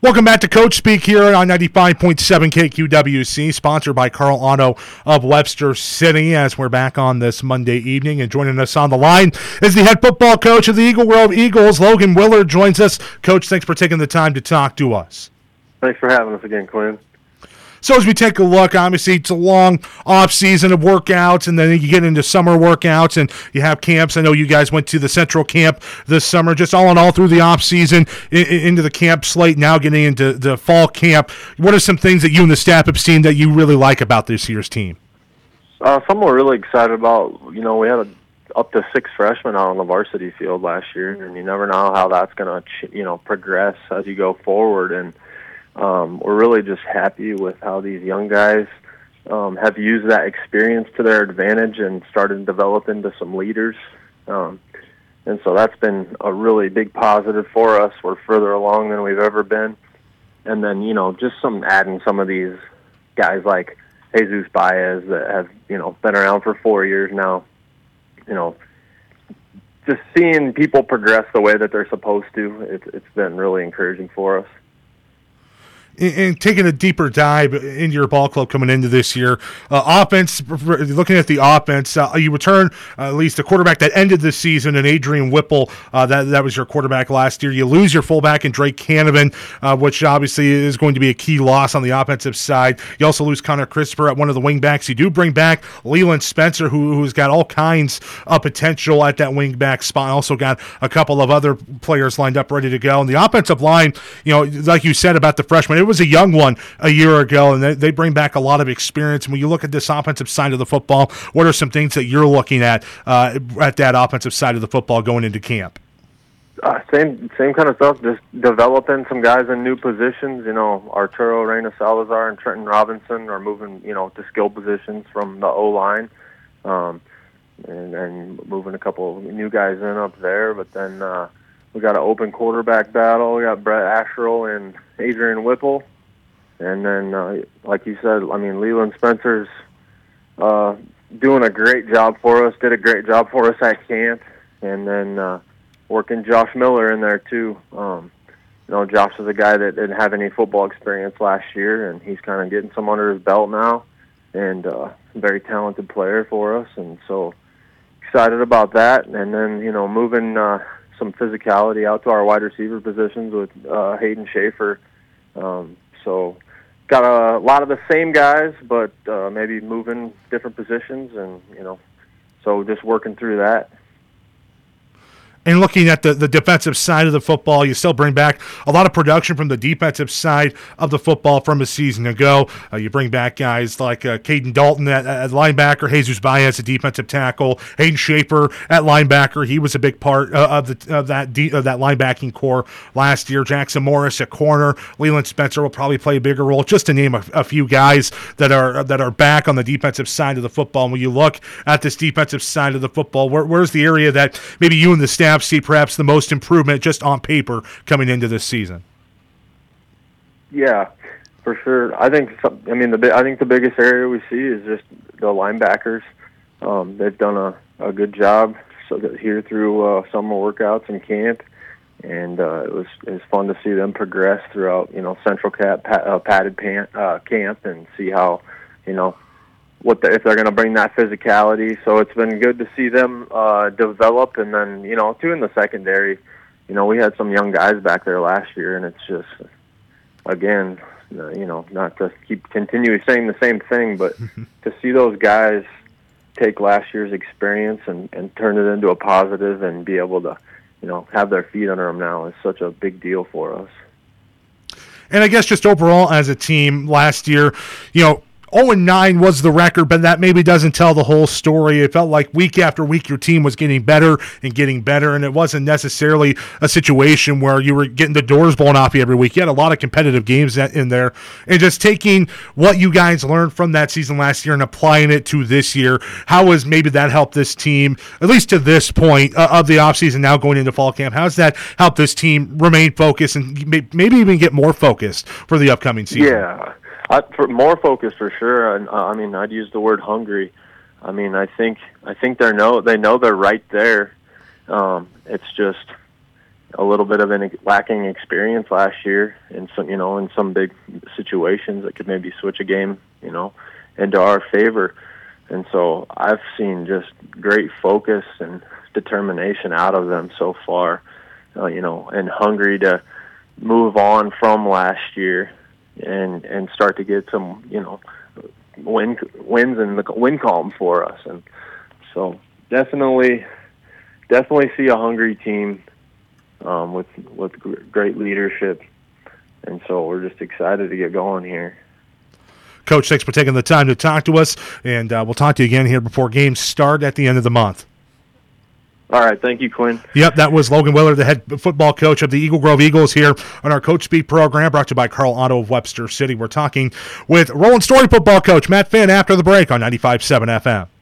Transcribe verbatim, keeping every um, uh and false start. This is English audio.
Welcome back to Coach Speak here on ninety-five point seven K Q W C, sponsored by Carl Auto of Webster City, as we're back on this Monday evening. And joining us on the line is the head football coach of the Eagle Grove Eagles, Logan Willard, joins us. Coach, thanks for taking the time to talk to us. Thanks for having us again, Quinn. So as we take a look, obviously it's a long off season of workouts, and then you get into summer workouts, and you have camps. I know you guys went to the Central Camp this summer. Just all in all, through the off season, in, into the camp slate, now getting into the fall camp. What are some things that you and the staff have seen that you really like about this year's team? Uh, something we're really excited about. You know, we had a, up to six freshmen out on the varsity field last year, and you never know how that's going to, you know, progress as you go forward. And Um, we're really just happy with how these young guys um, have used that experience to their advantage and started to develop into some leaders. Um, and so that's been a really big positive for us. We're further along than we've ever been. And then, you know, just some adding some of these guys like Jesus Baez that have, you know, been around for four years now. You know, just seeing people progress the way that they're supposed to, it's, it's been really encouraging for us. And taking a deeper dive into your ball club coming into this year, uh, offense, looking at the offense, uh, you return uh, at least a quarterback that ended the season, and Adrian Whipple, uh, that that was your quarterback last year. You lose your fullback in Drake Canavan, uh, which obviously is going to be a key loss on the offensive side. You also lose Connor Christopher at one of the wingbacks. You do bring back Leland Spencer, who, who's got all kinds of potential at that wingback spot. Also got a couple of other players lined up ready to go. And the offensive line, you know, like you said about the freshmen, it was a young one a year ago, and they, they bring back a lot of experience. And when you look at this offensive side of the football, what are some things that you're looking at uh, at that offensive side of the football going into camp? Uh, same same kind of stuff, just developing some guys in new positions. You know, Arturo Reyna Salazar and Trenton Robinson are moving, you know, to skill positions from the O-line, um, and, and moving a couple of new guys in up there. But then uh, we got an open quarterback battle. We got Brett Asherle and Adrian Whipple. And then, uh, like you said, I mean, Leland Spencer's uh, doing a great job for us, did a great job for us at camp. And then uh, working Josh Miller in there, too. Um, you know, Josh is a guy that didn't have any football experience last year, and he's kind of getting some under his belt now. And uh, a very talented player for us. And so excited about that. And then, you know, moving uh, some physicality out to our wide receiver positions with uh, Hayden Schaefer. Um, so got a lot of the same guys, but uh, maybe moving different positions, and, you know, so just working through that. And looking at the, the defensive side of the football, you still bring back a lot of production from the defensive side of the football from a season ago. Uh, you bring back guys like uh, Caden Dalton at, at linebacker, Jesus Baez at defensive tackle, Hayden Schaefer at linebacker. He was a big part uh, of the of that de- of that linebacking core last year. Jackson Morris at corner. Leland Spencer will probably play a bigger role, just to name a, a few guys that are that are back on the defensive side of the football. And when you look at this defensive side of the football, where, where's the area that maybe you and the staff see perhaps the most improvement just on paper coming into this season? Yeah, for sure. I think some, I mean the I think the biggest area we see is just the linebackers. Um, they've done a, a good job so that here through uh, summer workouts and camp, and uh, it was it was fun to see them progress throughout, you know, Central Cap uh, padded pan, uh, camp, and see how, you know, what the, if they're going to bring that physicality. So it's been good to see them uh, develop. And then, you know, too, in the secondary, you know, we had some young guys back there last year, and it's just, again, uh, you know, not to keep continuing saying the same thing, but to see those guys take last year's experience and, and turn it into a positive and be able to, you know, have their feet under them now is such a big deal for us. And I guess just overall as a team last year, you know, oh and nine was the record, but that maybe doesn't tell the whole story. It felt like week after week your team was getting better and getting better, and it wasn't necessarily a situation where you were getting the doors blown off you every week. You had a lot of competitive games in there, and just taking what you guys learned from that season last year and applying it to this year, how has maybe that helped this team, at least to this point uh, of the offseason now going into fall camp? How has that helped this team remain focused and maybe even get more focused for the upcoming season? Yeah. I, for more focus for sure. And, uh, I mean, I'd use the word hungry. I mean, I think I think they know they know they're right there. Um, it's just a little bit of an lacking experience last year in some, you know, in some big situations that could maybe switch a game, you know, into our favor. And so I've seen just great focus and determination out of them so far, uh, you know, and hungry to move on from last year and and start to get some, you know, win wins in the win column for us. And so definitely, definitely see a hungry team um, with with great leadership. And so we're just excited to get going here. Coach, thanks for taking the time to talk to us, and uh, we'll talk to you again here before games start at the end of the month. All right. Thank you, Quinn. Yep, that was Logan Willer, the head football coach of the Eagle Grove Eagles here on our Coach Speak program, brought to you by Carl Otto of Webster City. We're talking with Roland Story football coach Matt Finn after the break on ninety-five point seven F M.